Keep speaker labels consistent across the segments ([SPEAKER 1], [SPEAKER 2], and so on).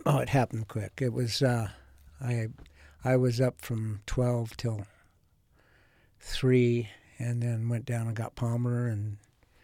[SPEAKER 1] Oh, it happened quick. It was I was up from 12 till 3, and then went down and got Palmer, and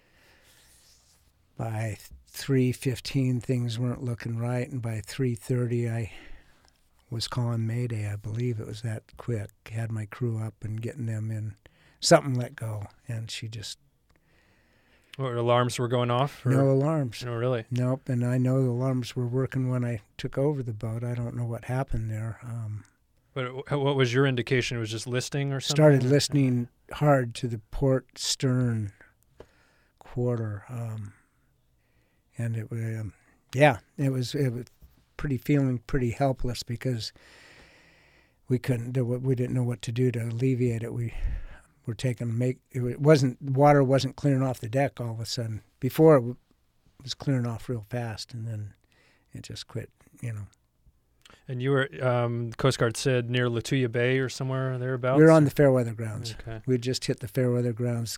[SPEAKER 1] by 3:15 things weren't looking right, and by 3:30 I was calling Mayday. I believe it was that quick. Had my crew up and getting them in. Something let go, and she just...
[SPEAKER 2] What, alarms were going off? Or?
[SPEAKER 1] No alarms.
[SPEAKER 2] No, really?
[SPEAKER 1] Nope, and I know the alarms were working when I took over the boat. I don't know what happened there.
[SPEAKER 2] But what was your indication? It was just listing or something?
[SPEAKER 1] Started listening hard to the port stern quarter, and it was, it was feeling pretty helpless because we couldn't do we didn't know what to do to alleviate it. We were water wasn't clearing off the deck all of a sudden. Before it was clearing off real fast, and then it just quit,
[SPEAKER 2] And you were, Coast Guard said, near Latuya Bay or somewhere thereabouts?
[SPEAKER 1] We were on the Fairweather grounds.
[SPEAKER 2] Okay.
[SPEAKER 1] We just hit the Fairweather grounds.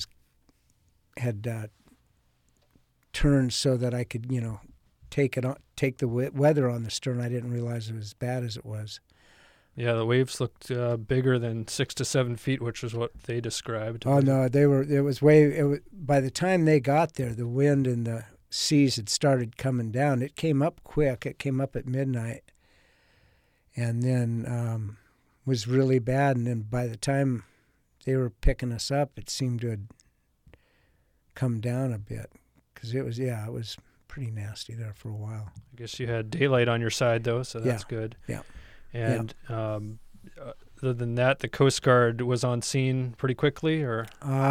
[SPEAKER 1] Had turned so that I could, take the weather on the stern. I didn't realize it was as bad as it was.
[SPEAKER 2] Yeah, the waves looked bigger than 6 to 7 feet, which was what they described.
[SPEAKER 1] Oh no, by the time they got there, the wind and the seas had started coming down. It came up quick. It came up at midnight, and then was really bad. And then by the time they were picking us up, it seemed to have come down a bit, because it was pretty nasty there for a while.
[SPEAKER 2] I guess you had daylight on your side, though, so that's good.
[SPEAKER 1] Yeah.
[SPEAKER 2] And other than that, the Coast Guard was on scene pretty quickly, or?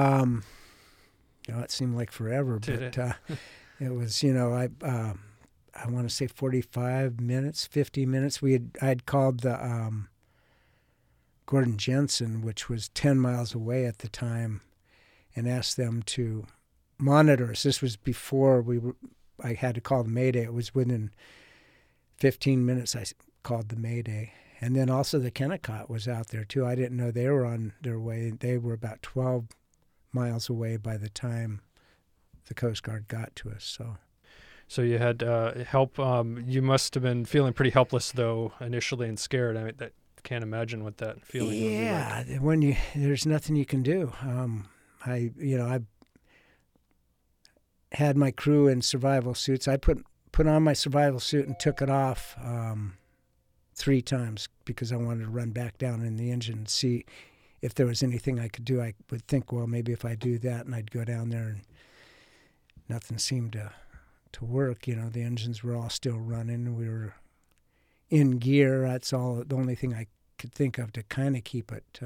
[SPEAKER 1] It seemed like forever, but it was, I want to say 45 minutes, 50 minutes. I'd called the Gordon Jensen, which was 10 miles away at the time, and asked them to monitor us. This was before I had to call the Mayday. It was within 15 minutes I called the Mayday. And then also the Kennecott was out there too. I didn't know they were on their way. They were about 12 miles away by the time the Coast Guard got to us.
[SPEAKER 2] So you had help. You must have been feeling pretty helpless, though, initially, and scared. I can't imagine what that feeling would be like.
[SPEAKER 1] Yeah, when there's nothing you can do. I had my crew in survival suits. I put on my survival suit and took it off 3 times because I wanted to run back down in the engine and see if there was anything I could do. I would think, well, maybe if I do that, and I'd go down there, and nothing seemed to work. The engines were all still running. We were in gear. That's the only thing I could think of to kind of keep it.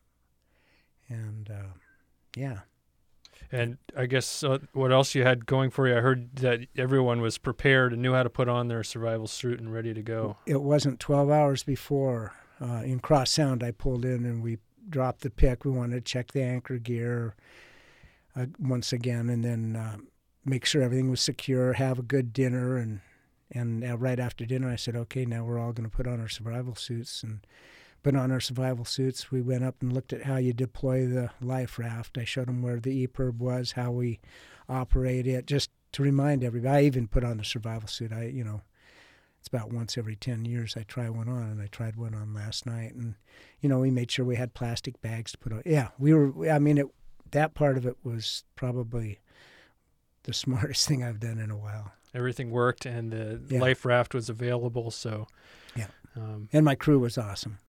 [SPEAKER 1] Yeah.
[SPEAKER 2] And I guess what else you had going for you? I heard that everyone was prepared and knew how to put on their survival suit and ready to go.
[SPEAKER 1] It wasn't 12 hours before. In Cross Sound, I pulled in and we dropped the pick. We wanted to check the anchor gear once again, and then make sure everything was secure, have a good dinner. And right after dinner, I said, okay, now we're all going to put on our survival suits. And put on our survival suits. We went up and looked at how you deploy the life raft. I showed them where the EPIRB was, how we operate it, just to remind everybody. I even put on the survival suit. It's about once every 10 years I try one on, and I tried one on last night. And, we made sure we had plastic bags to put on. Yeah, that part of it was probably the smartest thing I've done in a while.
[SPEAKER 2] Everything worked, and the life raft was available, so...
[SPEAKER 1] Yeah. And my crew was awesome.